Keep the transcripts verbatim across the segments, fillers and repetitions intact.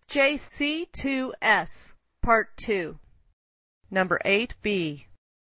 J C two S, Part two, Number eight B.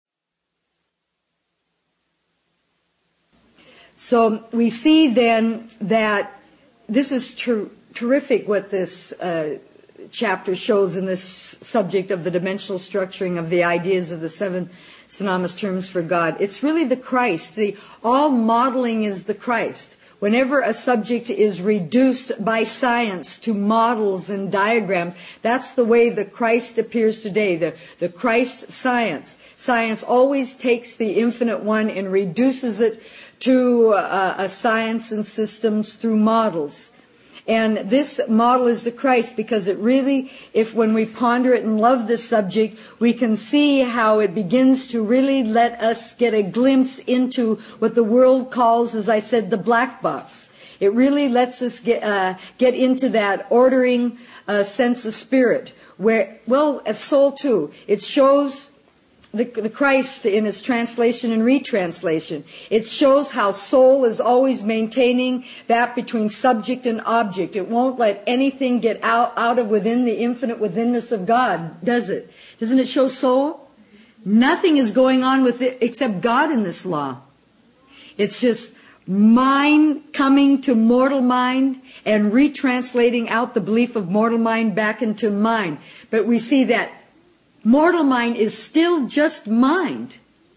So we see then that this is ter- terrific what this uh, chapter shows in this subject of the dimensional structuring of the ideas of the seven synonymous terms for God. It's really the Christ. The, all modeling is the Christ. Whenever a subject is reduced by science to models and diagrams, that's the way the Christ appears today, the, the Christ science. Science always takes the infinite one and reduces it to uh, a science and systems through models. And this model is the Christ because it really, if when we ponder it and love this subject, we can see how it begins to really let us get a glimpse into what the world calls, as I said, the black box. It really lets us get, uh, get into that ordering uh, sense of spirit, where, well, of soul too. It shows The, the Christ in his translation and retranslation. It shows how soul is always maintaining that between subject and object. It won't let anything get out, out of within the infinite withinness of God, does it? Doesn't it show soul? Nothing is going on with it except God in this law. It's just mind coming to mortal mind and retranslating out the belief of mortal mind back into mind. But we see that mortal mind is still just mind,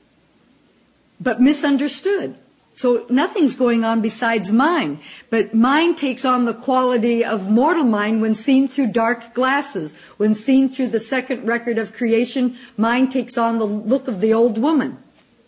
but misunderstood. So nothing's going on besides mind. But mind takes on the quality of mortal mind when seen through dark glasses. When seen through the second record of creation, mind takes on the look of the old woman.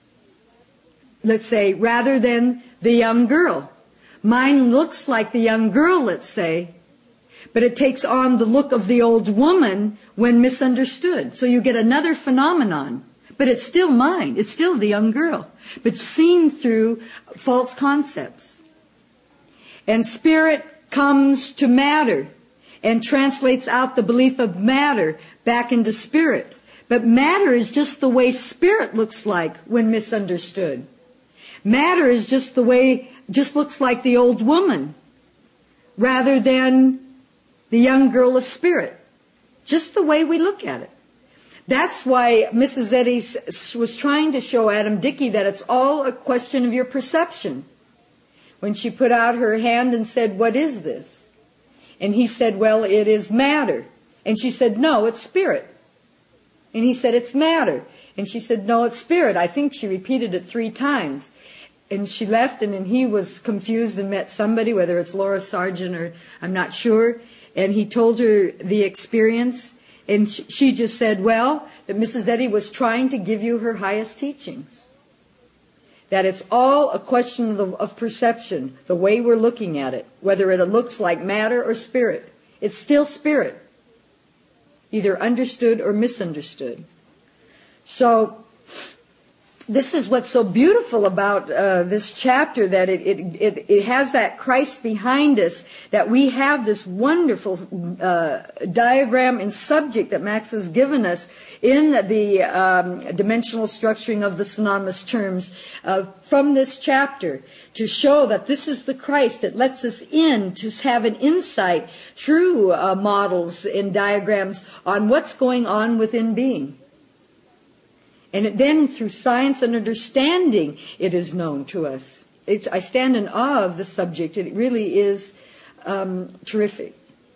Let's say, rather than the young girl. Mind looks like the young girl, let's say, but it takes on the look of the old woman when misunderstood. So you get another phenomenon, but it's still mind. It's still the young girl, but seen through false concepts. And spirit comes to matter and translates out the belief of matter back into spirit. But matter is just the way spirit looks like when misunderstood. Matter is just the way, just looks like the old woman rather than the young girl of spirit. Just the way we look at it. That's why Missus Eddy was trying to show Adam Dickey that it's all a question of your perception. When she put out her hand and said, "What is this?" And he said, "Well, it is matter." And she said, "No, it's spirit." And he said, "It's matter." And she said, "No, it's spirit." I think she repeated it three times. And she left, and then he was confused and met somebody, whether it's Laura Sargent or I'm not sure. And he told her the experience, and she just said, well, that Missus Eddy was trying to give you her highest teachings. That it's all a question of, the, of perception, the way we're looking at it, whether it looks like matter or spirit. It's still spirit, either understood or misunderstood. So this is what's so beautiful about uh, this chapter, that it, it, it, it has that Christ behind us, that we have this wonderful uh, diagram and subject that Max has given us in the um, dimensional structuring of the synonymous terms uh, from this chapter, to show that this is the Christ that lets us in to have an insight through uh, models and diagrams on what's going on within being. And then through science and understanding, it is known to us. It's, I stand in awe of the subject. It really is um, terrific.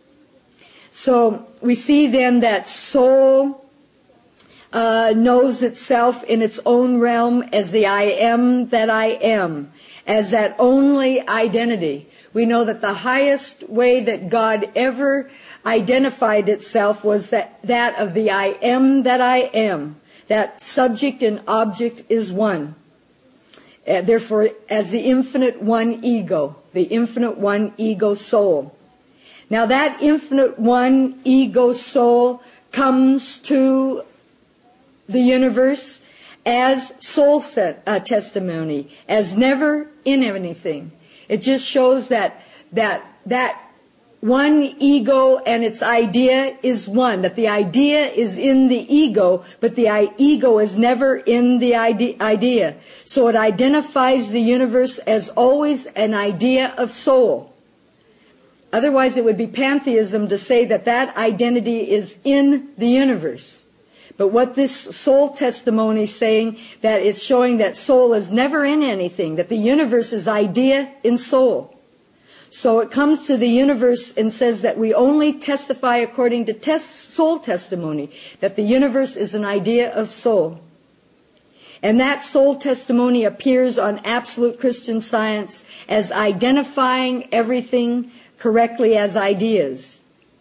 So we see then that soul uh, knows itself in its own realm as the I am that I am, as that only identity. We know that the highest way that God ever identified itself was that, that of the I am that I am. That subject and object is one. Uh, therefore, as the infinite one ego, the infinite one ego soul. Now that infinite one ego soul comes to the universe as soul set, uh, testimony, as never in anything. It just shows that that that one ego and its idea is one, that the idea is in the ego, but the ego is never in the idea. So it identifies the universe as always an idea of soul. Otherwise, it would be pantheism to say that that identity is in the universe. But what this soul testimony is saying, that it's showing that soul is never in anything, that the universe is idea in soul. So it comes to the universe and says that we only testify according to tes- soul testimony, that the universe is an idea of soul. And that soul testimony appears on Absolute Christian Science as identifying everything correctly as ideas.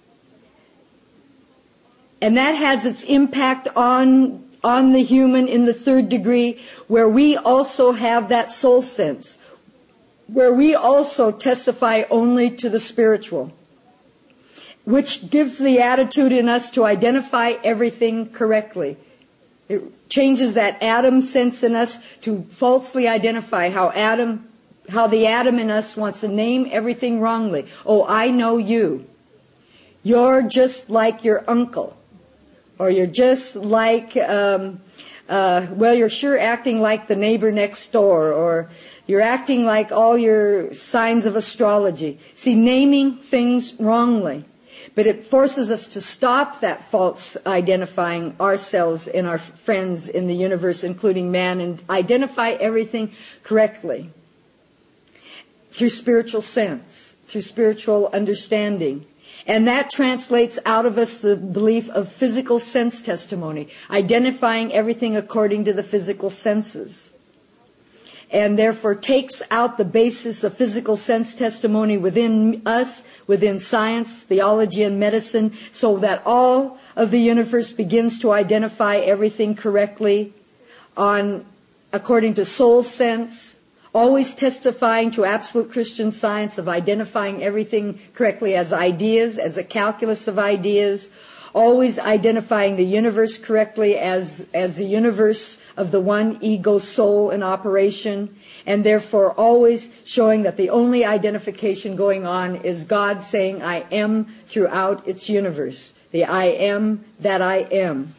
And that has its impact on, on the human in the third degree, where we also have that soul sense, where we also testify only to the spiritual, which gives the attitude in us to identify everything correctly. It changes that Adam sense in us to falsely identify how Adam, how the Adam in us wants to name everything wrongly. Oh, I know you. You're just like your uncle. Or you're just like, um, uh, well, you're sure acting like the neighbor next door. Or you're acting like all your signs of astrology. See, naming things wrongly. But it forces us to stop that false identifying ourselves and our friends in the universe, including man, and identify everything correctly through spiritual sense, through spiritual understanding. And that translates out of us the belief of physical sense testimony, identifying everything according to the physical senses. And therefore takes out the basis of physical sense testimony within us, within science, theology, and medicine, so that all of the universe begins to identify everything correctly on according to soul sense, always testifying to Absolute Christian Science of identifying everything correctly as ideas, as a calculus of ideas, always identifying the universe correctly as, as the universe of the one ego soul in operation, and therefore always showing that the only identification going on is God saying, I am throughout its universe. The I am that I am.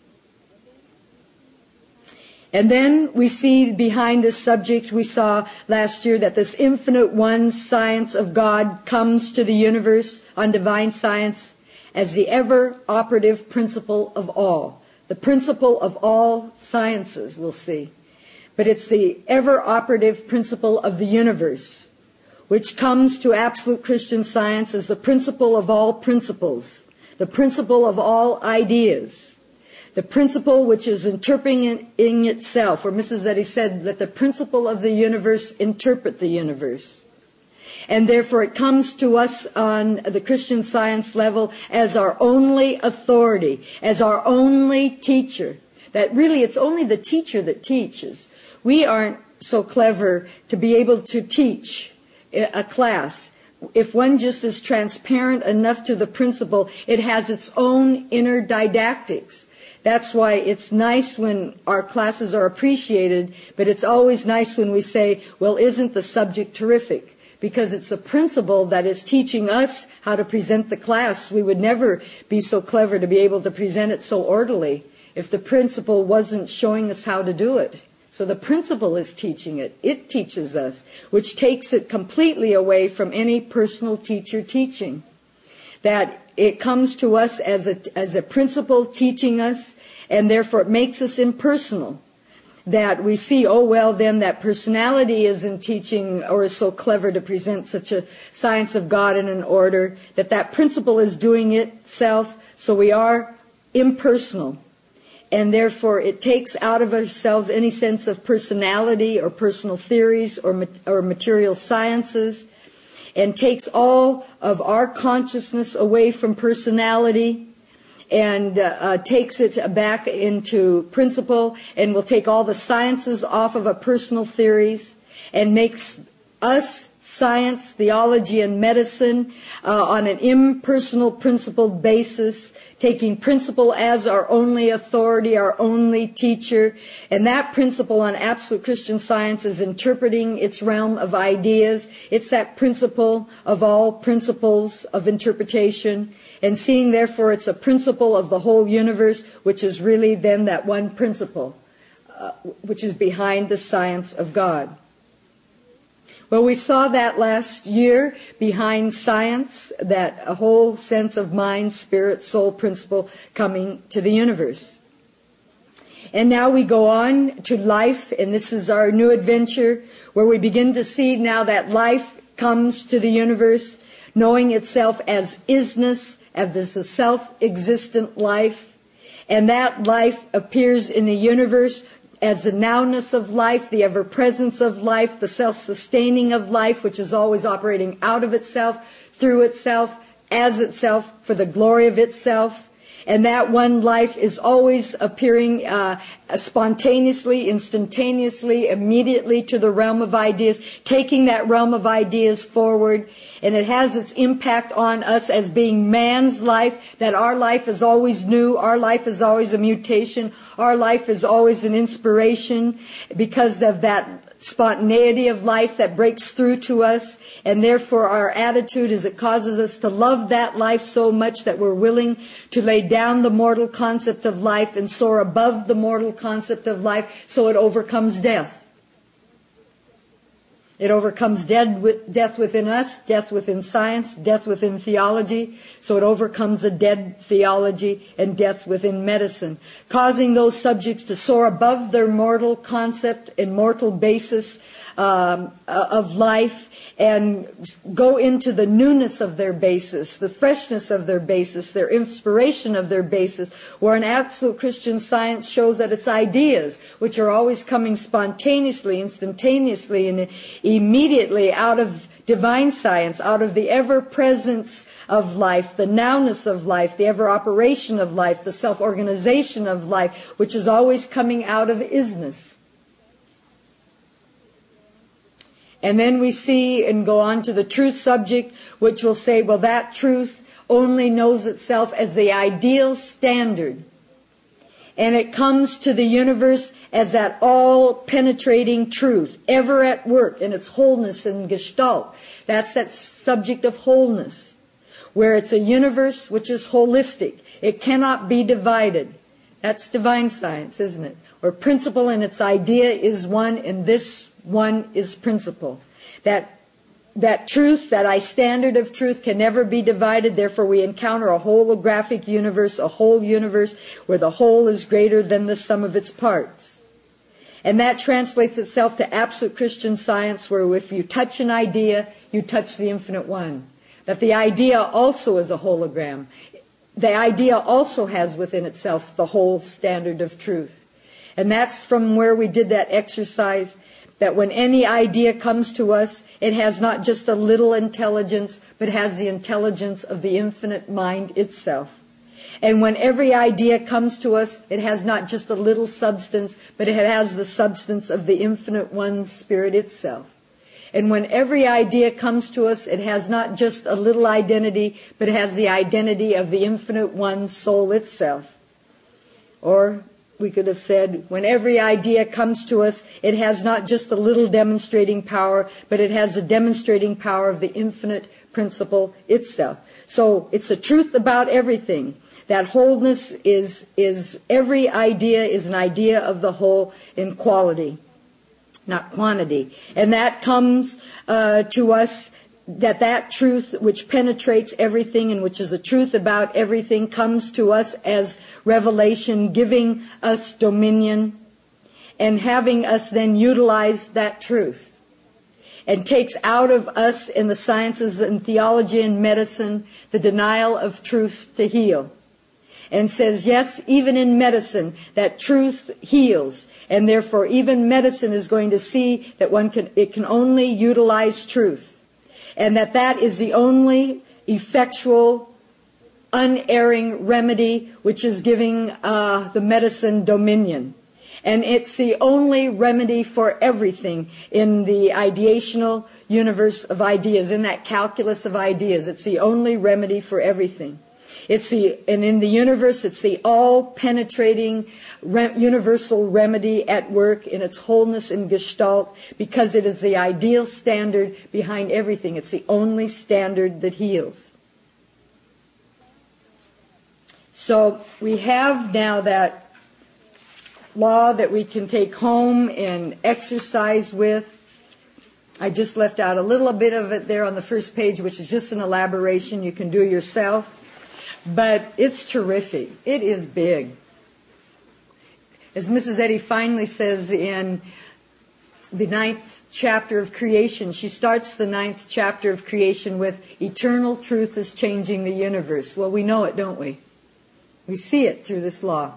And then we see behind this subject, we saw last year that this infinite one science of God comes to the universe on divine science as the ever-operative principle of all. The principle of all sciences, we'll see. But it's the ever-operative principle of the universe, which comes to Absolute Christian Science as the principle of all principles, the principle of all ideas. The principle which is interpreting itself, or Missus Eddy said, let the principle of the universe interpret the universe. And therefore it comes to us on the Christian Science level as our only authority, as our only teacher. That really it's only the teacher that teaches. We aren't so clever to be able to teach a class. If one just is transparent enough to the principle, it has its own inner didactics. That's why it's nice when our classes are appreciated, but it's always nice when we say, well, isn't the subject terrific? Because it's a principle that is teaching us how to present the class. We would never be so clever to be able to present it so orderly if the principle wasn't showing us how to do it. So the principle is teaching it. It teaches us, which takes it completely away from any personal teacher teaching. That it comes to us as a, as a principle teaching us, and therefore it makes us impersonal. That we see, oh, well, then that personality isn't teaching or is so clever to present such a science of God in an order, that that principle is doing itself, so we are impersonal. And therefore it takes out of ourselves any sense of personality or personal theories or, or material sciences, and takes all of our consciousness away from personality and uh, uh, takes it back into principle, and will take all the sciences off of our personal theories and makes us science, theology, and medicine uh, on an impersonal, principled basis, taking principle as our only authority, our only teacher. And that principle on Absolute Christian Science is interpreting its realm of ideas. It's that principle of all principles of interpretation, and seeing, therefore, it's a principle of the whole universe, which is really then that one principle, uh, which is behind the science of God. Well, we saw that last year behind science, that a whole sense of mind, spirit, soul principle coming to the universe. And now we go on to life, and this is our new adventure, where we begin to see now that life comes to the universe, knowing itself as isness, as this a self-existent life, and that life appears in the universe as the nowness of life, the ever-presence of life, the self-sustaining of life, which is always operating out of itself, through itself, as itself, for the glory of itself. And that one life is always appearing uh, spontaneously, instantaneously, immediately to the realm of ideas, taking that realm of ideas forward. And it has its impact on us as being man's life, that our life is always new, our life is always a mutation, our life is always an inspiration because of that spontaneity of life that breaks through to us. And therefore our attitude is it causes us to love that life so much that we're willing to lay down the mortal concept of life and soar above the mortal concept of life so it overcomes death. It overcomes dead with, death within us, death within science, death within theology. So it overcomes a dead theology and death within medicine, causing those subjects to soar above their mortal concept and mortal basis um, of life and go into the newness of their basis, the freshness of their basis, their inspiration of their basis, where an absolute Christian science shows that it's ideas, which are always coming spontaneously, instantaneously, and immediately out of divine science, out of the ever-presence of life, the nowness of life, the ever-operation of life, the self-organization of life, which is always coming out of isness. And then we see and go on to the truth subject, which will say, well, that truth only knows itself as the ideal standard. And it comes to the universe as that all-penetrating truth, ever at work in its wholeness and gestalt. That's that subject of wholeness, where it's a universe which is holistic. It cannot be divided. That's divine science, isn't it? Where principle and its idea is one, and this one is principle. That That truth, that I standard of truth can never be divided. Therefore we encounter a holographic universe, a whole universe where the whole is greater than the sum of its parts. And that translates itself to absolute Christian science, where if you touch an idea, you touch the infinite one. That the idea also is a hologram. The idea also has within itself the whole standard of truth. And that's from where we did that exercise, that when any idea comes to us, it has not just a little intelligence, but has the intelligence of the infinite mind itself. And when every idea comes to us, it has not just a little substance, but it has the substance of the infinite one spirit itself. And when every idea comes to us, it has not just a little identity, but it has the identity of the infinite one soul itself. Or we could have said, when every idea comes to us, it has not just a little demonstrating power, but it has the demonstrating power of the infinite principle itself. So it's the truth about everything. That wholeness is, is every idea is an idea of the whole in quality, not quantity. And that comes uh, to us, that that truth which penetrates everything and which is a truth about everything comes to us as revelation, giving us dominion and having us then utilize that truth, and takes out of us in the sciences and theology and medicine the denial of truth to heal, and says, yes, even in medicine that truth heals, and therefore even medicine is going to see that one can, it can only utilize truth. And that that is the only effectual, unerring remedy which is giving uh, the medicine dominion. And it's the only remedy for everything in the ideational universe of ideas, in that calculus of ideas. It's the only remedy for everything. It's the, and in the universe, it's the all-penetrating re- universal remedy at work in its wholeness and gestalt, because it is the ideal standard behind everything. It's the only standard that heals. So we have now that law that we can take home and exercise with, I just left out a little bit of it there on the first page, which is just an elaboration you can do yourself. But it's terrific. It is big. As Missus Eddy finally says in the ninth chapter of creation, she starts the ninth chapter of creation with eternal truth is changing the universe. Well, we know it, don't we? We see it through this law.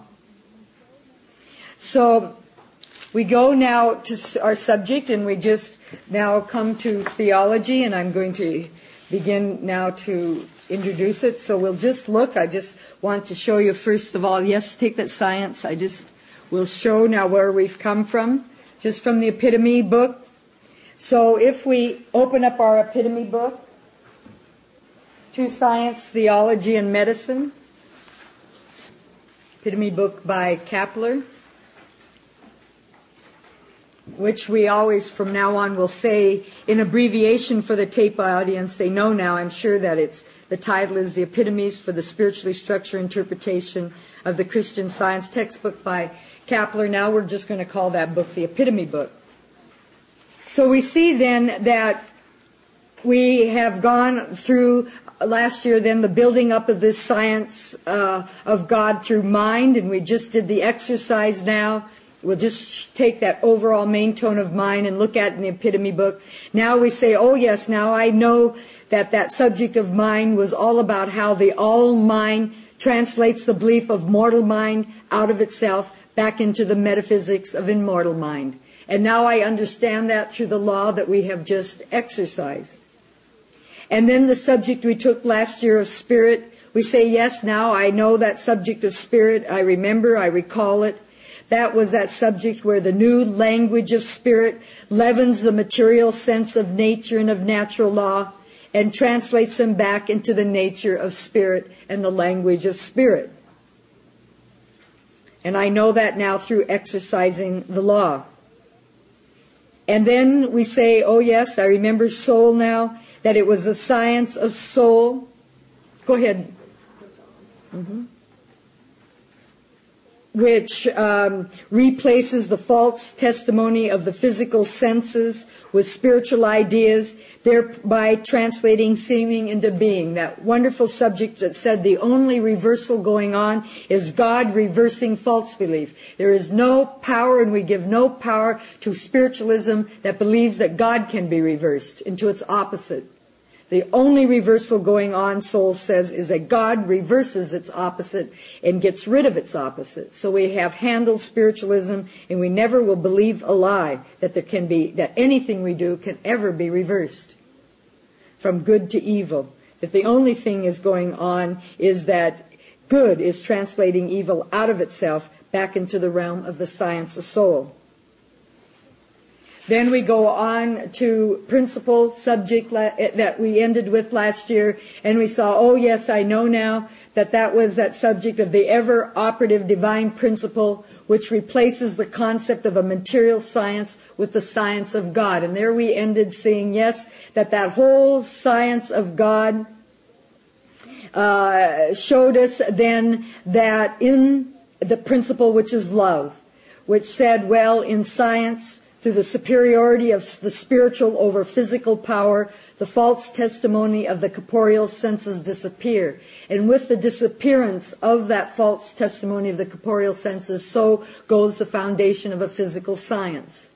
So we go now to our subject, and we just now come to theology, and I'm going to begin now to introduce it. So we'll just look. I just want to show you first of all, yes, take that science. I just will show now where we've come from, just from the Epitome book. So if we open up our Epitome book to Science, Theology, and Medicine, Epitome book by Kapler, which we always from now on will say in abbreviation for the tape audience. They know now, I'm sure, that it's the title is The Epitomes for the Spiritually Structured Interpretation of the Christian Science, textbook by Kapler. Now we're just going to call that book the Epitome book. So we see then that we have gone through last year then the building up of this science uh, of God through mind, and we just did the exercise now. We'll just take that overall main tone of mind and look at it in the Epitome book. Now we say, oh yes, now I know that that subject of mind was all about how the all mind translates the belief of mortal mind out of itself back into the metaphysics of immortal mind. And now I understand that through the law that we have just exercised. And then the subject we took last year of spirit, we say, yes, now I know that subject of spirit. I remember, I recall it. That was that subject where the new language of spirit leavens the material sense of nature and of natural law and translates them back into the nature of spirit and the language of spirit. And I know that now through exercising the law. And then we say, oh yes, I remember soul now, that it was the science of soul. Go ahead. Mm-hmm. Which um, replaces the false testimony of the physical senses with spiritual ideas, thereby translating seeming into being. That wonderful subject that said the only reversal going on is God reversing false belief. There is no power, and we give no power to spiritualism that believes that God can be reversed into its opposite. The only reversal going on, soul says, is that God reverses its opposite and gets rid of its opposite. So we have handled spiritualism, and we never will believe a lie that there can be, that anything we do can ever be reversed from good to evil. That the only thing is going on is that good is translating evil out of itself back into the realm of the science of soul. Then we go on to principle subject that we ended with last year, and we saw, oh yes, I know now that that was that subject of the ever operative divine principle, which replaces the concept of a material science with the science of God. And there we ended seeing, yes, that that whole science of God uh, showed us then that in the principle which is love, which said, well, in science, through the superiority of the spiritual over physical power, the false testimony of the corporeal senses disappear. And with the disappearance of that false testimony of the corporeal senses, so goes the foundation of a physical science.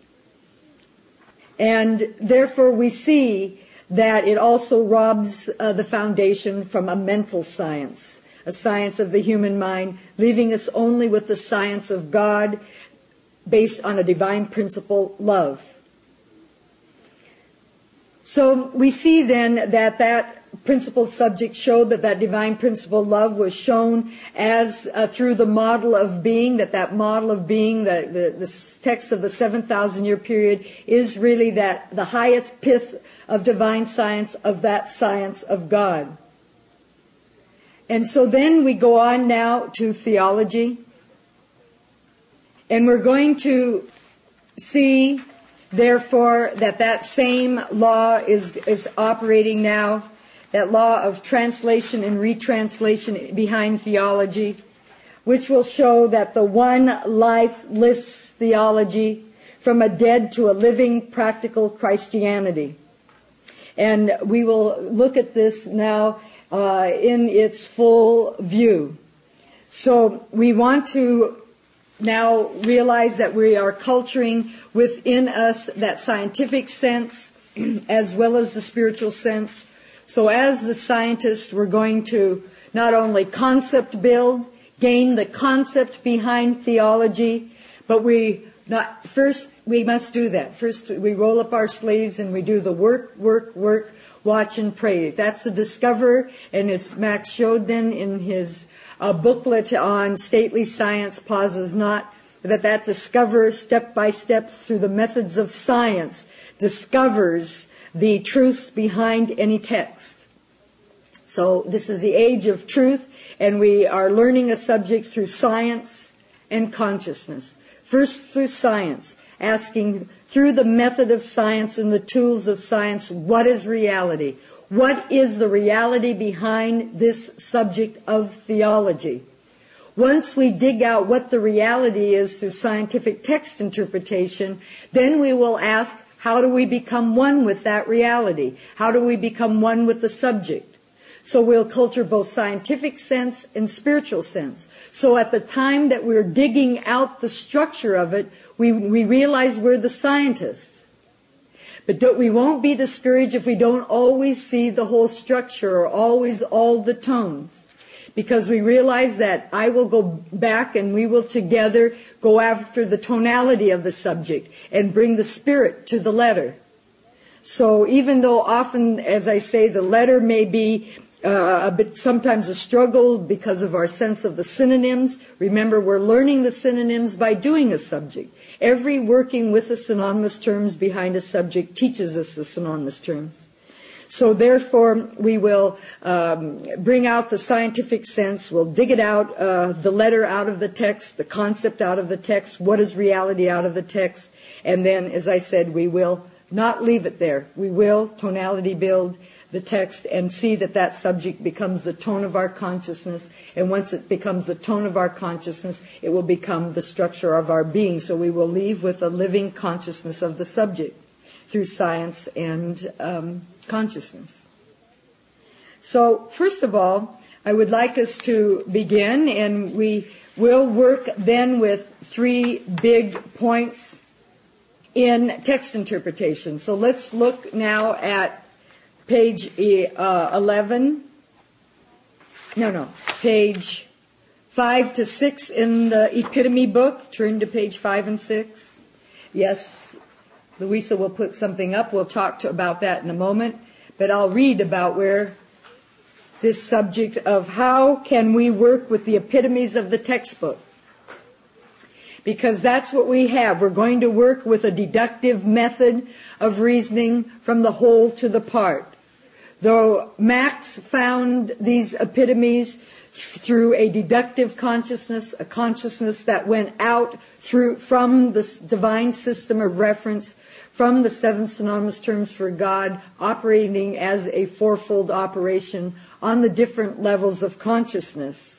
And therefore we see that it also robs uh, the foundation from a mental science, a science of the human mind, leaving us only with the science of God, based on a divine principle, love. So we see then that that principle subject showed that that divine principle, love, was shown as uh, through the model of being, that that model of being, the, the, the text of the seven thousand year period, is really that the highest pith of divine science, of that science of God. And so then we go on now to theology. And we're going to see, therefore, that that same law is, is operating now, that law of translation and retranslation behind theology, which will show that the one life lifts theology from a dead to a living, practical Christianity. And we will look at this now uh, in its full view. So we want to now realize that we are culturing within us that scientific sense as well as the spiritual sense. So as the scientist, we're going to not only concept build, gain the concept behind theology, but we not first we must do that. First we roll up our sleeves and we do the work, work, work, watch and pray. That's the discover, and as Max showed then in his uh, booklet on stately science pauses not, that that discover step by step through the methods of science discovers the truths behind any text. So this is the age of truth, and we are learning a subject through science and consciousness. First through science, asking through the method of science and the tools of science, what is reality? What is the reality behind this subject of theology? Once we dig out what the reality is through scientific text interpretation, then we will ask, how do we become one with that reality? How do we become one with the subject? So we'll culture both scientific sense and spiritual sense. So at the time that we're digging out the structure of it, we, we realize we're the scientists. But don't, we won't be discouraged if we don't always see the whole structure or always all the tones. Because we realize that I will go back and we will together go after the tonality of the subject and bring the spirit to the letter. So even though often, as I say, the letter may be Uh, a bit sometimes a struggle because of our sense of the synonyms. Remember, we're learning the synonyms by doing a subject. Every working with the synonymous terms behind a subject teaches us the synonymous terms. So therefore, we will um, bring out the scientific sense. We'll dig it out, uh, the letter out of the text, the concept out of the text, what is reality out of the text. And then, as I said, we will not leave it there. We will tonality build the text and see that that subject becomes the tone of our consciousness, and once it becomes the tone of our consciousness, it will become the structure of our being. So we will leave with a living consciousness of the subject through science and um, consciousness. So first of all, I would like us to begin, and we will work then with three big points in text interpretation. So let's look now at page uh, eleven, no, no, page five to six in the Epitome book. Turn to page five and six. Yes, Louisa will put something up. We'll talk to, about that in a moment. But I'll read about where this subject of how can we work with the epitomes of the textbook. Because that's what we have. We're going to work with a deductive method of reasoning from the whole to the part. Though Max found these epitomes through a deductive consciousness, a consciousness that went out through from the divine system of reference, from the seven synonymous terms for God, operating as a fourfold operation on the different levels of consciousness.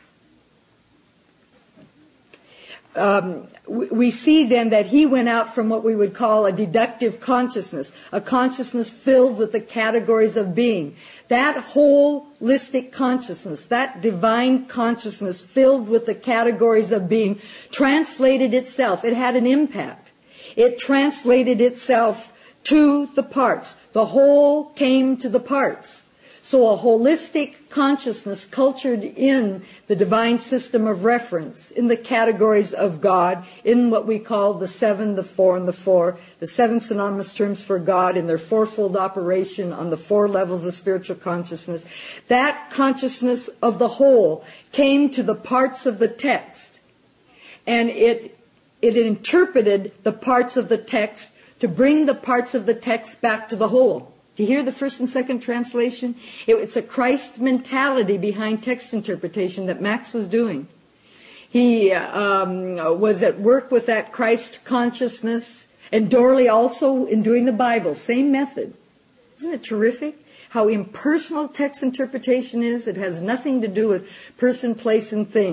Um, we see then that he went out from what we would call a deductive consciousness, a consciousness filled with the categories of being. That holistic consciousness, that divine consciousness filled with the categories of being, translated itself. It had an impact. It translated itself to the parts. The whole came to the parts. So a holistic consciousness cultured in the divine system of reference, in the categories of God, in what we call the seven, the four, and the four, the seven synonymous terms for God in their fourfold operation on the four levels of spiritual consciousness. That consciousness of the whole came to the parts of the text, and it it interpreted the parts of the text to bring the parts of the text back to the whole. Do you hear the first and second translation? It, it's a Christ mentality behind text interpretation that Max was doing. He um, was at work with that Christ consciousness, and Dorley also in doing the Bible, same method. Isn't it terrific how impersonal text interpretation is? It has nothing to do with person, place, and thing.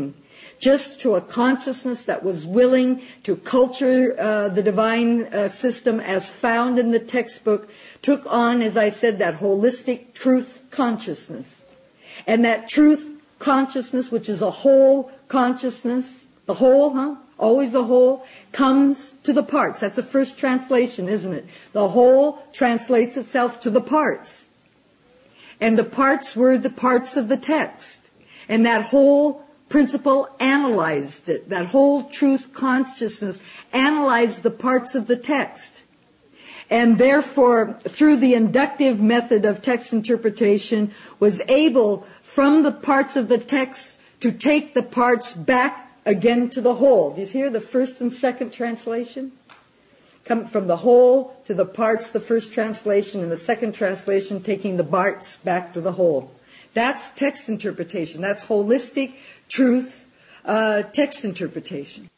just to a consciousness that was willing to culture uh, the divine uh, system as found in the textbook, took on, as I said, that holistic truth consciousness. And that truth consciousness, which is a whole consciousness, the whole, huh? Always the whole, comes to the parts. That's the first translation, isn't it? The whole translates itself to the parts. And the parts were the parts of the text. And that whole principle analyzed it. That whole truth consciousness analyzed the parts of the text. And therefore, through the inductive method of text interpretation, was able, from the parts of the text, to take the parts back again to the whole. Do you hear the first and second translation? Come from the whole to the parts, the first translation, and the second translation taking the parts back to the whole. That's text interpretation. That's holistic truth uh, text interpretation.